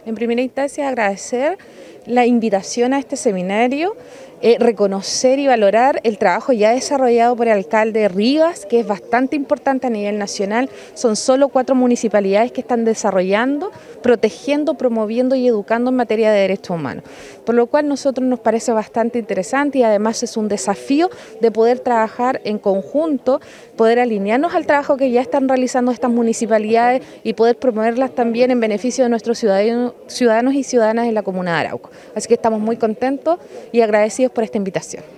En primera instancia, agradecer la invitación a este seminario, reconocer y valorar el trabajo ya desarrollado por el alcalde Rivas, que es bastante importante a nivel nacional. Son solo 4 municipalidades que están desarrollando, protegiendo, promoviendo y educando en materia de derechos humanos. Por lo cual a nosotros nos parece bastante interesante y además es un desafío de poder trabajar en conjunto, poder alinearnos al trabajo que ya están realizando estas municipalidades y poder promoverlas también en beneficio de nuestros ciudadanos y ciudadanas en la comuna de Arauco. Así que estamos muy contentos y agradecidos por esta invitación.